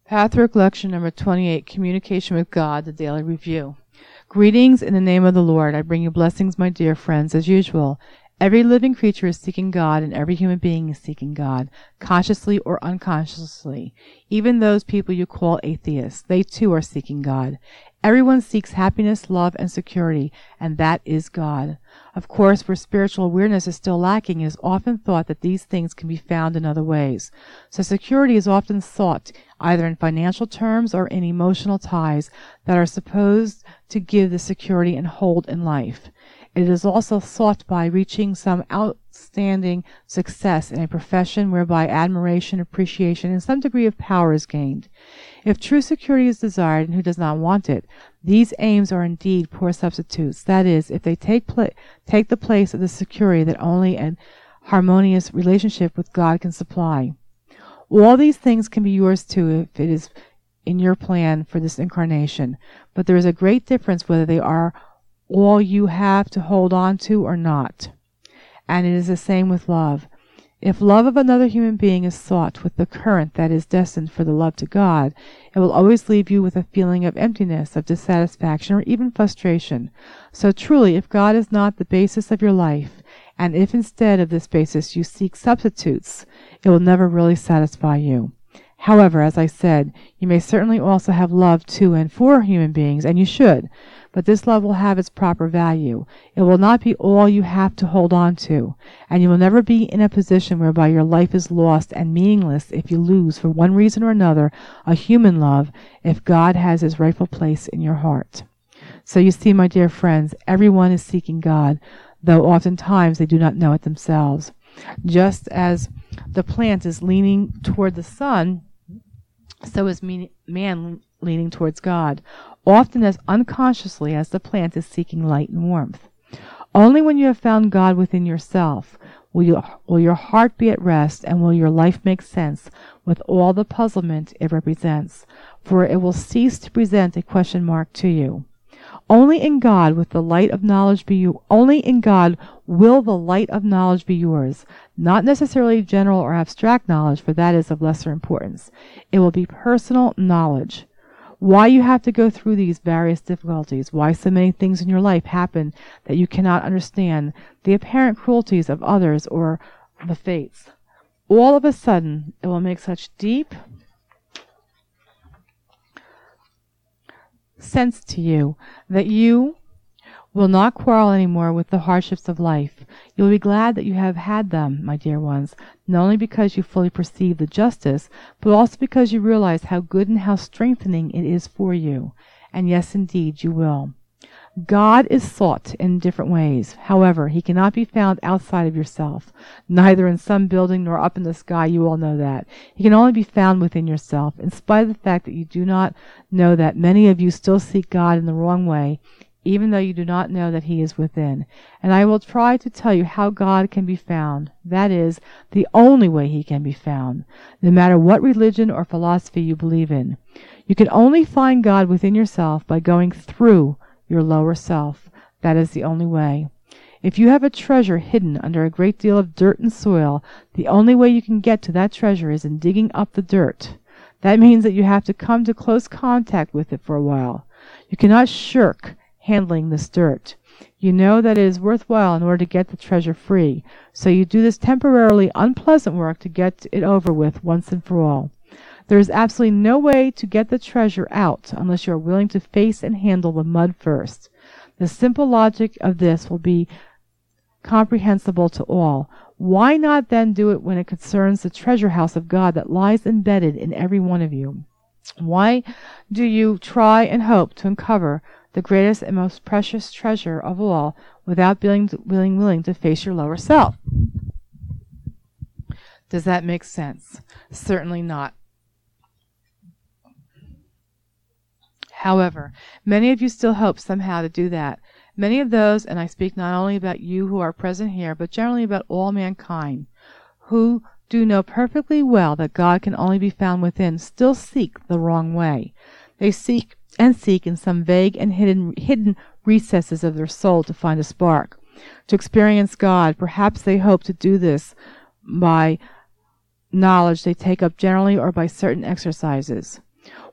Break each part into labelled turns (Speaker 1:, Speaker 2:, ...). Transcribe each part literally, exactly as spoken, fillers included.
Speaker 1: Pathwork Lecture Number twenty-eight, Communication with God, the Daily Review. Greetings in the name of the Lord. I bring you blessings, my dear friends, as usual. Every living creature is seeking God, and every human being is seeking God, consciously or unconsciously. Even those people you call atheists, they too are seeking God. Everyone seeks happiness, love, and security, and that is God. Of course, where spiritual awareness is still lacking, it is often thought that these things can be found in other ways. So security is often sought either in financial terms or in emotional ties that are supposed to give the security and hold in life. It is also sought by reaching some outstanding success in a profession whereby admiration, appreciation, and some degree of power is gained. If true security is desired, and who does not want it, these aims are indeed poor substitutes. That is, if they take pla- take the place of the security that only a harmonious relationship with God can supply. All these things can be yours too if it is in your plan for this incarnation, but there is a great difference whether they are all you have to hold on to or not. And it is the same with love. If love of another human being is sought with the current that is destined for the love to God, it will always leave you with a feeling of emptiness, of dissatisfaction, or even frustration. So truly, if God is not the basis of your life, and if instead of this basis you seek substitutes, it will never really satisfy you. However, as I said, you may certainly also have love to and for human beings, and you should, but this love will have its proper value. It will not be all you have to hold on to, and you will never be in a position whereby your life is lost and meaningless if you lose, for one reason or another, a human love, if God has his rightful place in your heart. So you see, my dear friends, everyone is seeking God, though oftentimes they do not know it themselves. Just as the plant is leaning toward the sun, so is man leaning towards God, often as unconsciously as the plant is seeking light and warmth. Only when you have found God within yourself will, you, will your heart be at rest, and will your life make sense with all the puzzlement it represents, for it will cease to present a question mark to you. Only in God with the light of knowledge be you. Only in God will the light of knowledge be yours. Not necessarily general or abstract knowledge, for that is of lesser importance. It will be personal knowledge. Why you have to go through these various difficulties, why so many things in your life happen that you cannot understand, the apparent cruelties of others or the fates. All of a sudden, it will make such deep sense to you that you will not quarrel any more with the hardships of life. You will be glad that you have had them, my dear ones, not only because you fully perceive the justice, but also because you realize how good and how strengthening it is for you. And yes, indeed, you will. God is sought in different ways. However, he cannot be found outside of yourself, neither in some building nor up in the sky. You all know that. He can only be found within yourself. In spite of the fact that you do not know that many of you still seek God in the wrong way, even though you do not know that he is within. And I will try to tell you how God can be found. That is, the only way he can be found, no matter what religion or philosophy you believe in. You can only find God within yourself by going through your lower self. That is the only way. If you have a treasure hidden under a great deal of dirt and soil, the only way you can get to that treasure is in digging up the dirt. That means that you have to come to close contact with it for a while. You cannot shirk handling this dirt. You know that it is worthwhile in order to get the treasure free, so you do this temporarily unpleasant work to get it over with once and for all. There is absolutely no way to get the treasure out unless you are willing to face and handle the mud first. The simple logic of this will be comprehensible to all. Why not then do it when it concerns the treasure house of God that lies embedded in every one of you? Why do you try and hope to uncover the greatest and most precious treasure of all without being willing, willing to face your lower self? Does that make sense? Certainly not. However, many of you still hope somehow to do that. Many of those, and I speak not only about you who are present here, but generally about all mankind, who do know perfectly well that God can only be found within, still seek the wrong way. They seek and seek in some vague and hidden, hidden recesses of their soul to find a spark, to experience God. Perhaps they hope to do this by knowledge they take up generally or by certain exercises.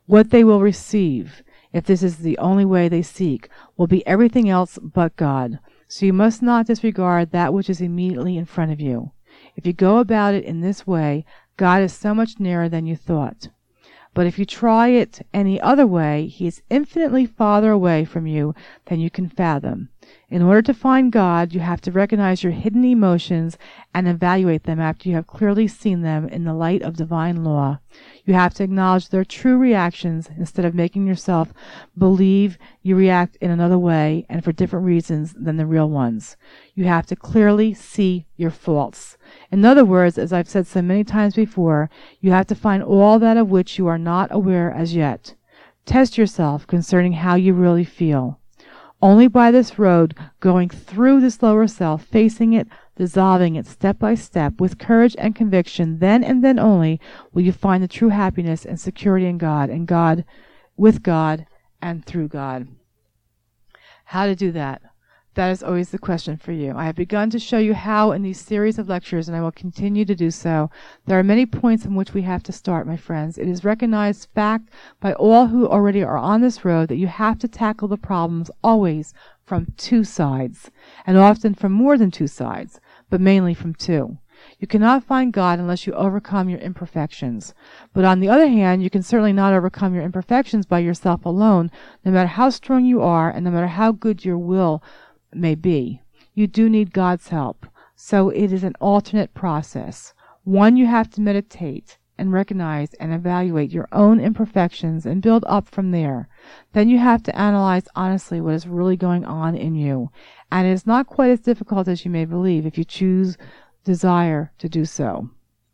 Speaker 1: What they will receive, if this is the only way they seek, will be everything else but God. So you must not disregard that which is immediately in front of you. If you go about it in this way, God is so much nearer than you thought. But if you try it any other way, He is infinitely farther away from you than you can fathom. In order to find God, you have to recognize your hidden emotions and evaluate them after you have clearly seen them in the light of divine law. You have to acknowledge their true reactions instead of making yourself believe you react in another way and for different reasons than the real ones. You have to clearly see your faults. In other words, as I've said so many times before, you have to find all that of which you are not aware as yet. Test yourself concerning how you really feel. Only by this road, going through this lower self, facing it, dissolving it step by step, with courage and conviction, then and then only will you find the true happiness and security in God, and God, with God, and through God. How to do that? That is always the question for you. I have begun to show you how in these series of lectures, and I will continue to do so. There are many points in which we have to start, my friends. It is recognized fact by all who already are on this road that you have to tackle the problems always from two sides, and often from more than two sides, but mainly from two. You cannot find God unless you overcome your imperfections. But on the other hand, you can certainly not overcome your imperfections by yourself alone, no matter how strong you are and no matter how good your will may be. You do need God's help. So it is an alternate process. One, you have to meditate and recognize and evaluate your own imperfections and build up from there. Then you have to analyze honestly what is really going on in you. And it is not quite as difficult as you may believe if you choose desire to do so.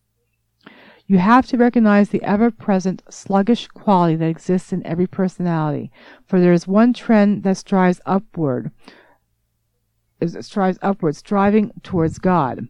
Speaker 1: You have to recognize the ever-present sluggish quality that exists in every personality, for there is one trend that strives upward, strives upward, striving towards God.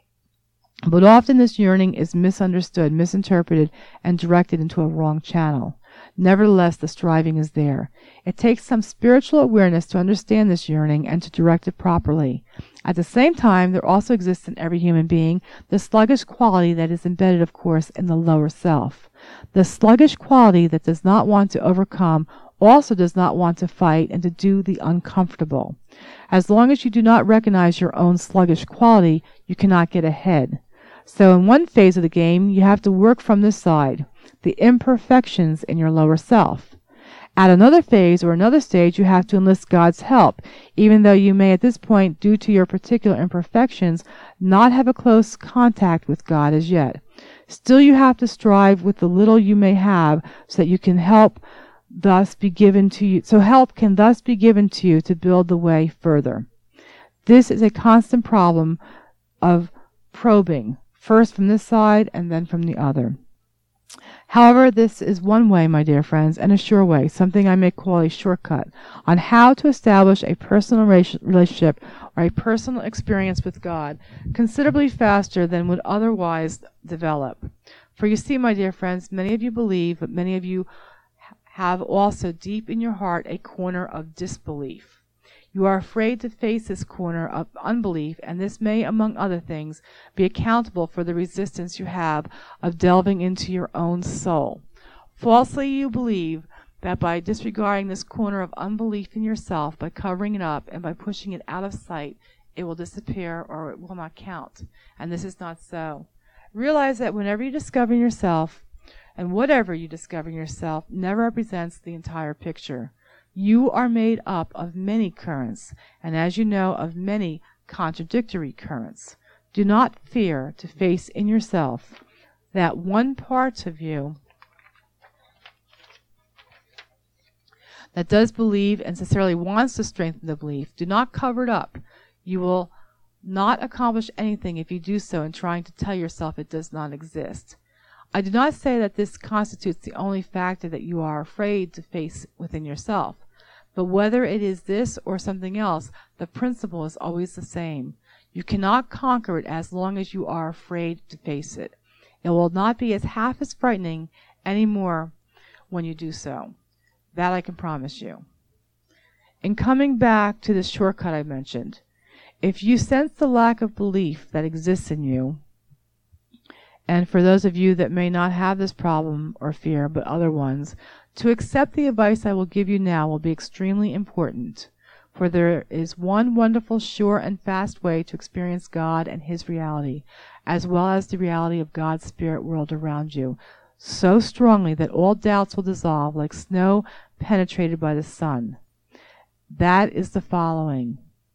Speaker 1: But often this yearning is misunderstood, misinterpreted, and directed into a wrong channel. Nevertheless, the striving is there. It takes some spiritual awareness to understand this yearning and to direct it properly. At the same time, there also exists in every human being the sluggish quality that is embedded, of course, in the lower self. The sluggish quality that does not want to overcome also does not want to fight and to do the uncomfortable. As long as you do not recognize your own sluggish quality, you cannot get ahead. So in one phase of the game, you have to work from this side, the imperfections in your lower self. At another phase or another stage, you have to enlist God's help, even though you may at this point, due to your particular imperfections, not have a close contact with God as yet. Still, you have to strive with the little you may have so that you can help thus be given to you, so help can thus be given to you to build the way further. This is a constant problem of probing, first from this side and then from the other. However, this is one way, my dear friends, and a sure way, something I may call a shortcut, on how to establish a personal relationship or a personal experience with God considerably faster than would otherwise develop. For you see, my dear friends, many of you believe, but many of you have also deep in your heart a corner of disbelief. You are afraid to face this corner of unbelief, and this may, among other things, be accountable for the resistance you have of delving into your own soul. Falsely you believe that by disregarding this corner of unbelief in yourself, by covering it up, and by pushing it out of sight, it will disappear or it will not count. And this is not so. Realize that whenever you discover yourself, and whatever you discover in yourself, never represents the entire picture. You are made up of many currents, and as you know, of many contradictory currents. Do not fear to face in yourself that one part of you that does believe and sincerely wants to strengthen the belief. Do not cover it up. You will not accomplish anything if you do so in trying to tell yourself it does not exist. I do not say that this constitutes the only factor that you are afraid to face within yourself, but whether it is this or something else, the principle is always the same. You cannot conquer it as long as you are afraid to face it. It will not be as half as frightening any more when you do so. That I can promise you. In coming back to this shortcut I mentioned, if you sense the lack of belief that exists in you, and for those of you that may not have this problem or fear, but other ones, to accept the advice I will give you now will be extremely important. For there is one wonderful, sure, and fast way to experience God and His reality, as well as the reality of God's spirit world around you, so strongly that all doubts will dissolve like snow penetrated by the sun. That is the following: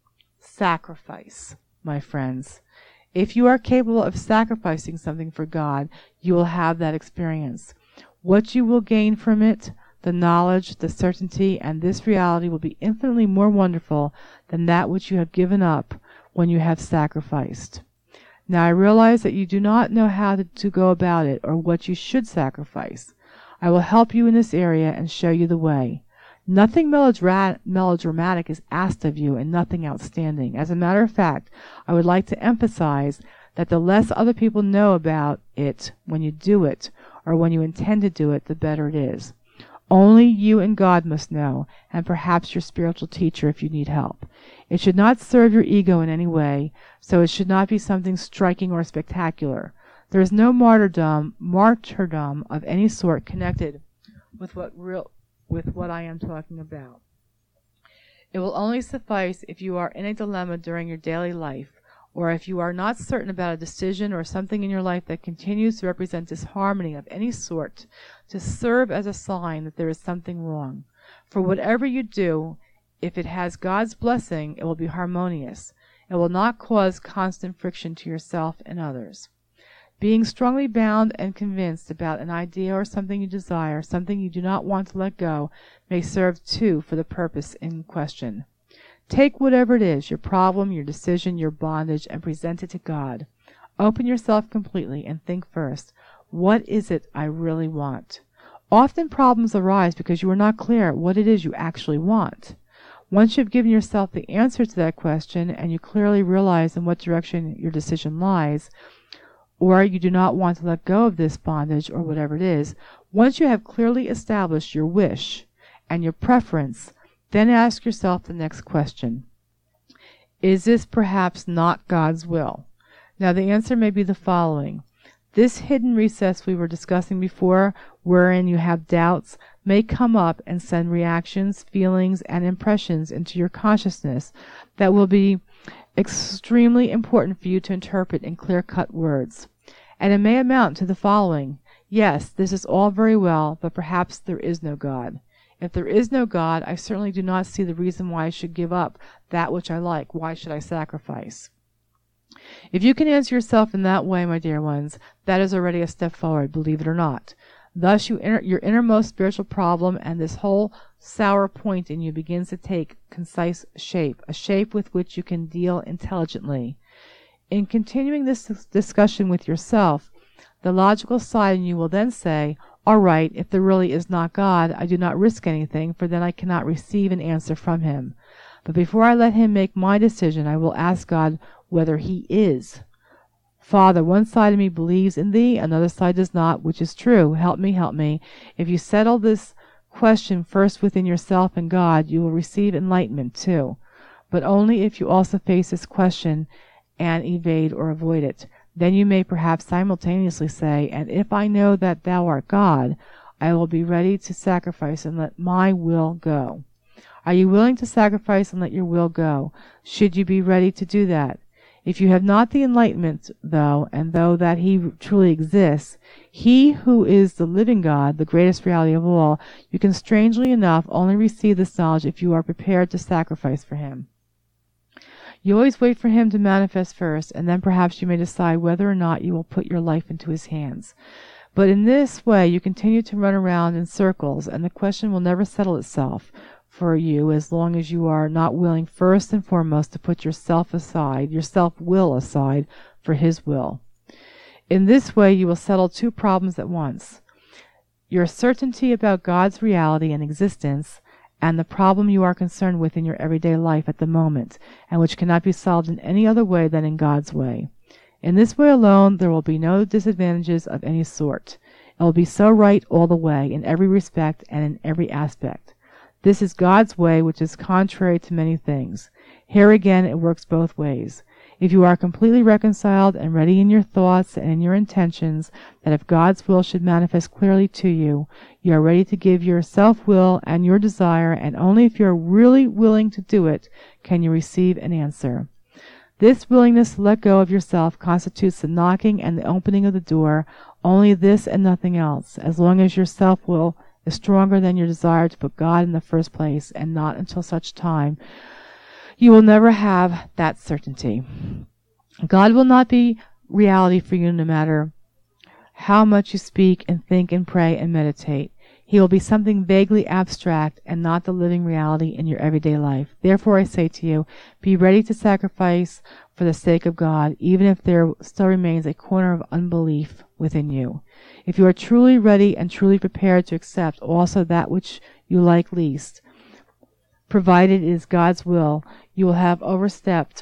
Speaker 1: sacrifice, my friends. If you are capable of sacrificing something for God, you will have that experience. What you will gain from it, the knowledge, the certainty, and this reality will be infinitely more wonderful than that which you have given up when you have sacrificed. Now I realize that you do not know how to, to go about it or what you should sacrifice. I will help you in this area and show you the way. Nothing melodra- melodramatic is asked of you, and nothing outstanding. As a matter of fact, I would like to emphasize that the less other people know about it when you do it, or when you intend to do it, the better it is. Only you and God must know, and perhaps your spiritual teacher if you need help. It should not serve your ego in any way, so it should not be something striking or spectacular. There is no martyrdom, martyrdom of any sort connected with what real, with what I am talking about. It will only suffice if you are in a dilemma during your daily life, or if you are not certain about a decision or something in your life that continues to represent disharmony of any sort, to serve as a sign that there is something wrong. For whatever you do, if it has God's blessing, it will be harmonious. It will not cause constant friction to yourself and others. Being strongly bound and convinced about an idea or something you desire, something you do not want to let go, may serve too for the purpose in question. Take whatever it is, your problem, your decision, your bondage, and present it to God. Open yourself completely and think first, what is it I really want? Often problems arise because you are not clear what it is you actually want. Once you have given yourself the answer to that question and you clearly realize in what direction your decision lies, or you do not want to let go of this bondage or whatever it is, once you have clearly established your wish and your preference, then ask yourself the next question. Is this perhaps not God's will? Now the answer may be the following. This hidden recess we were discussing before, wherein you have doubts, may come up and send reactions, feelings, and impressions into your consciousness that will be extremely important for you to interpret in clear-cut words. And it may amount to the following. Yes, this is all very well, but perhaps there is no God. If there is no God, I certainly do not see the reason why I should give up that which I like. Why should I sacrifice? If you can answer yourself in that way, my dear ones, that is already a step forward, believe it or not. Thus you inner, your innermost spiritual problem and this whole sour point in you begins to take concise shape, a shape with which you can deal intelligently. In continuing this discussion with yourself, the logical side in you will then say, all right, if there really is not God, I do not risk anything, for then I cannot receive an answer from Him. But before I let Him make my decision, I will ask God whether He is. Father, one side of me believes in Thee, another side does not, which is true. Help me, help me. If you settle this question first within yourself and God, you will receive enlightenment too. But only if you also face this question and evade or avoid it. Then you may perhaps simultaneously say, and if I know that Thou art God, I will be ready to sacrifice and let my will go. Are you willing to sacrifice and let your will go? Should you be ready to do that? If you have not the enlightenment, though, and though that He truly exists, He who is the living God, the greatest reality of all, you can strangely enough only receive this knowledge if you are prepared to sacrifice for Him. You always wait for Him to manifest first, and then perhaps you may decide whether or not you will put your life into His hands. But in this way you continue to run around in circles, and the question will never settle itself for you as long as you are not willing first and foremost to put yourself aside, your self-will aside, for His will. In this way you will settle two problems at once. Your certainty about God's reality and existence, and the problem you are concerned with in your everyday life at the moment, and which cannot be solved in any other way than in God's way. In this way alone there will be no disadvantages of any sort. It will be so right all the way, in every respect and in every aspect. This is God's way, which is contrary to many things. Here again it works both ways. If you are completely reconciled and ready in your thoughts and in your intentions, that if God's will should manifest clearly to you, you are ready to give your self-will and your desire, and only if you are really willing to do it can you receive an answer. This willingness to let go of yourself constitutes the knocking and the opening of the door, only this and nothing else, as long as your self-will is stronger than your desire to put God in the first place, and not until such time you will never have that certainty. God will not be reality for you no matter how much you speak and think and pray and meditate. He will be something vaguely abstract and not the living reality in your everyday life. Therefore I say to you, be ready to sacrifice for the sake of God, even if there still remains a corner of unbelief within you. If you are truly ready and truly prepared to accept also that which you like least, provided it is God's will, you will have overstepped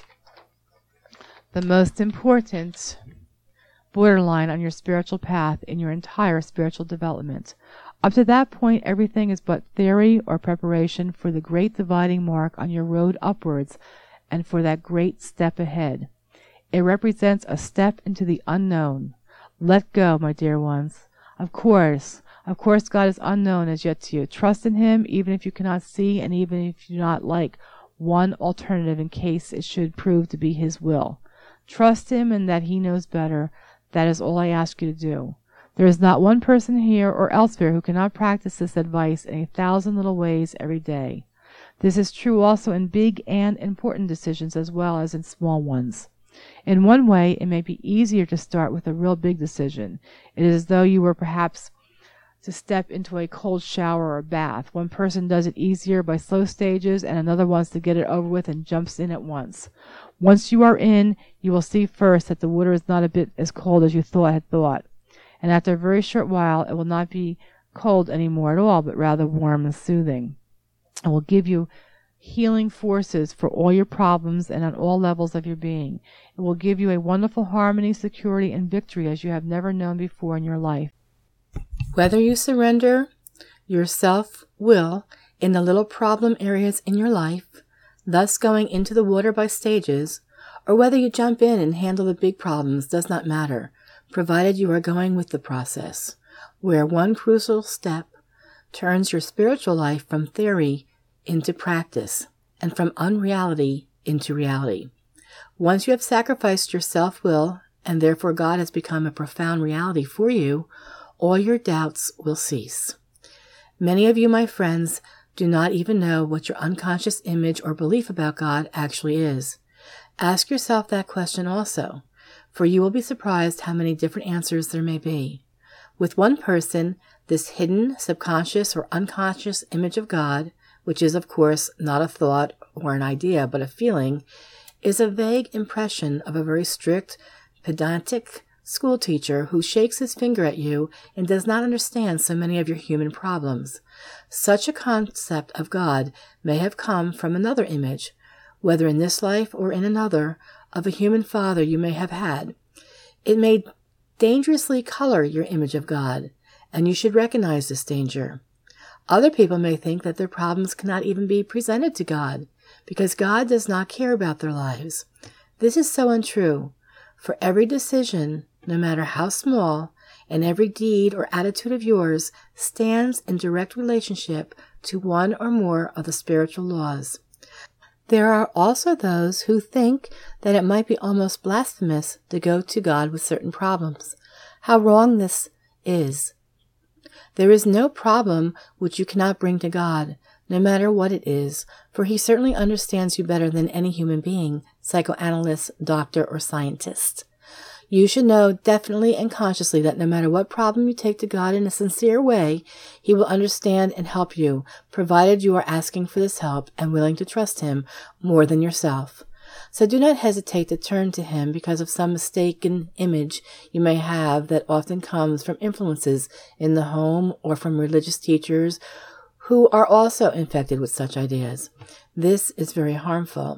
Speaker 1: the most important borderline on your spiritual path in your entire spiritual development. Up to that point, everything is but theory or preparation for the great dividing mark on your road upwards and for that great step ahead. It represents a step into the unknown. Let go, my dear ones. Of course, Of course, God is unknown as yet to you. Trust in Him even if you cannot see and even if you do not like one alternative in case it should prove to be His will. Trust Him and that He knows better. That is all I ask you to do. There is not one person here or elsewhere who cannot practice this advice in a thousand little ways every day. This is true also in big and important decisions as well as in small ones. In one way, it may be easier to start with a real big decision. It is as though you were perhaps to step into a cold shower or bath. One person does it easier by slow stages, and another wants to get it over with and jumps in at once. Once you are in, you will see first that the water is not a bit as cold as you thought had thought, and after a very short while it will not be cold any more at all, but rather warm and soothing. It will give you healing forces for all your problems and on all levels of your being. It will give you a wonderful harmony, security, and victory as you have never known before in your life.
Speaker 2: Whether you surrender your self-will in the little problem areas in your life, thus going into the water by stages, or whether you jump in and handle the big problems does not matter, provided you are going with the process, where one crucial step turns your spiritual life from theory into practice, and from unreality into reality. Once you have sacrificed your self-will, and therefore God has become a profound reality for you, all your doubts will cease. Many of you, my friends, do not even know what your unconscious image or belief about God actually is. Ask yourself that question also, for you will be surprised how many different answers there may be. With one person, this hidden, subconscious, or unconscious image of God, which is, of course, not a thought or an idea, but a feeling, is a vague impression of a very strict, pedantic school teacher who shakes his finger at you and does not understand so many of your human problems. Such a concept of God may have come from another image, whether in this life or in another, of a human father you may have had. It may dangerously color your image of God, and you should recognize this danger. Other people may think that their problems cannot even be presented to God, because God does not care about their lives. This is so untrue. For every decision, no matter how small, and every deed or attitude of yours stands in direct relationship to one or more of the spiritual laws. There are also those who think that it might be almost blasphemous to go to God with certain problems. How wrong this is. There is no problem which you cannot bring to God, no matter what it is, for He certainly understands you better than any human being, psychoanalyst, doctor, or scientist. You should know definitely and consciously that no matter what problem you take to God in a sincere way, He will understand and help you, provided you are asking for this help and willing to trust Him more than yourself. So do not hesitate to turn to Him because of some mistaken image you may have that often comes from influences in the home or from religious teachers who are also infected with such ideas. This is very harmful.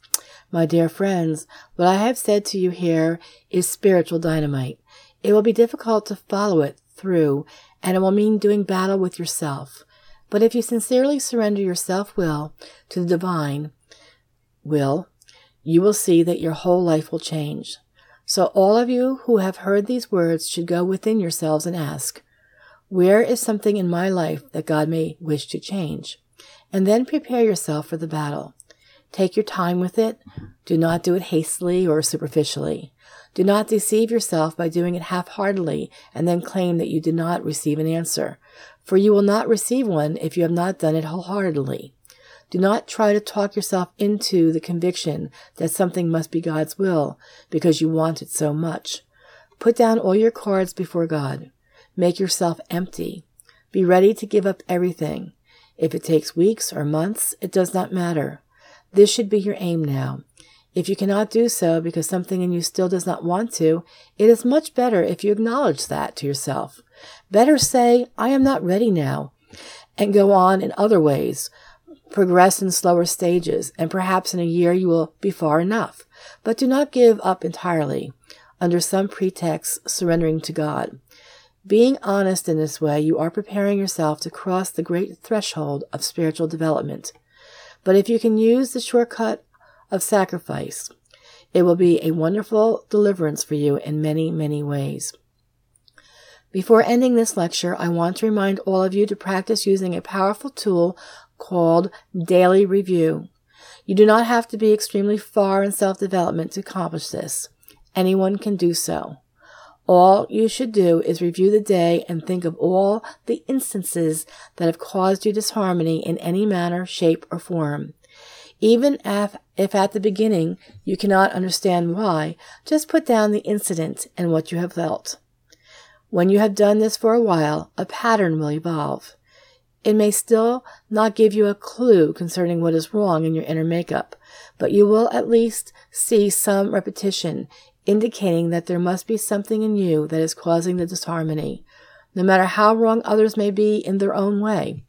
Speaker 2: My dear friends, what I have said to you here is spiritual dynamite. It will be difficult to follow it through, and it will mean doing battle with yourself. But if you sincerely surrender your self-will to the divine will, you will see that your whole life will change. So all of you who have heard these words should go within yourselves and ask, where is something in my life that God may wish to change? And then prepare yourself for the battle. Take your time with it. Do not do it hastily or superficially. Do not deceive yourself by doing it half-heartedly and then claim that you did not receive an answer, for you will not receive one if you have not done it wholeheartedly. Do not try to talk yourself into the conviction that something must be God's will because you want it so much. Put down all your cards before God. Make yourself empty. Be ready to give up everything. If it takes weeks or months, it does not matter. This should be your aim now. If you cannot do so because something in you still does not want to, it is much better if you acknowledge that to yourself. Better say, I am not ready now, and go on in other ways. Progress in slower stages, and perhaps in a year you will be far enough. But do not give up entirely, under some pretext surrendering to God. Being honest in this way, you are preparing yourself to cross the great threshold of spiritual development. But if you can use the shortcut of sacrifice, it will be a wonderful deliverance for you in many, many ways. Before ending this lecture, I want to remind all of you to practice using a powerful tool called Daily Review. You do not have to be extremely far in self-development to accomplish this. Anyone can do so. All you should do is review the day and think of all the instances that have caused you disharmony in any manner, shape, or form. Even if, if at the beginning you cannot understand why, just put down the incident and what you have felt. When you have done this for a while, a pattern will evolve. It may still not give you a clue concerning what is wrong in your inner makeup, but you will at least see some repetition, indicating that there must be something in you that is causing the disharmony, no matter how wrong others may be in their own way.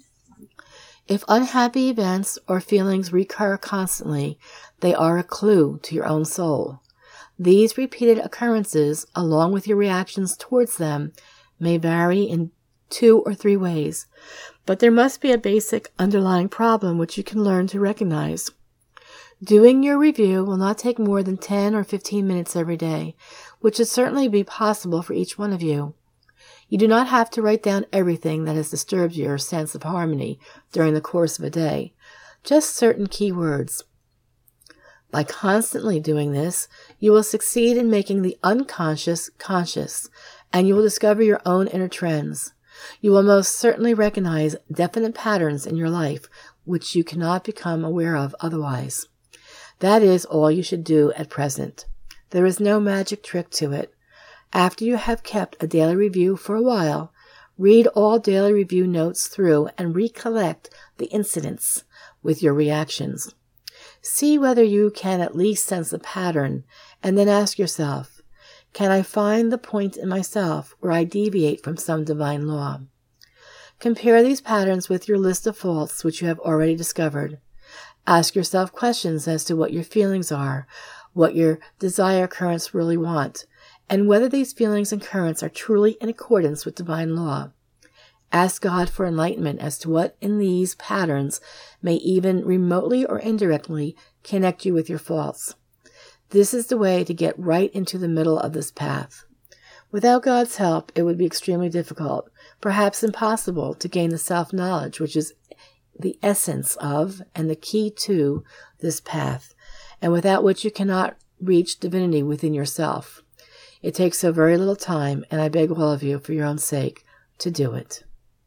Speaker 2: If unhappy events or feelings recur constantly, they are a clue to your own soul. These repeated occurrences, along with your reactions towards them, may vary in two or three ways, but there must be a basic underlying problem which you can learn to recognize. Doing your review will not take more than ten or fifteen minutes every day, which would certainly be possible for each one of you. You do not have to write down everything that has disturbed your sense of harmony during the course of a day, just certain key words. By constantly doing this, you will succeed in making the unconscious conscious, and you will discover your own inner trends. You will most certainly recognize definite patterns in your life which you cannot become aware of otherwise. That is all you should do at present. There is no magic trick to it. After you have kept a daily review for a while, read all daily review notes through and recollect the incidents with your reactions. See whether you can at least sense a pattern, and then ask yourself, can I find the point in myself where I deviate from some divine law? Compare these patterns with your list of faults which you have already discovered. Ask yourself questions as to what your feelings are, what your desire currents really want, and whether these feelings and currents are truly in accordance with divine law. Ask God for enlightenment as to what in these patterns may even remotely or indirectly connect you with your faults. This is the way to get right into the middle of this path. Without God's help, it would be extremely difficult, perhaps impossible, to gain the self-knowledge which is the essence of and the key to this path, and without which you cannot reach divinity within yourself. It takes so very little time, and I beg all of you, for your own sake, to do it.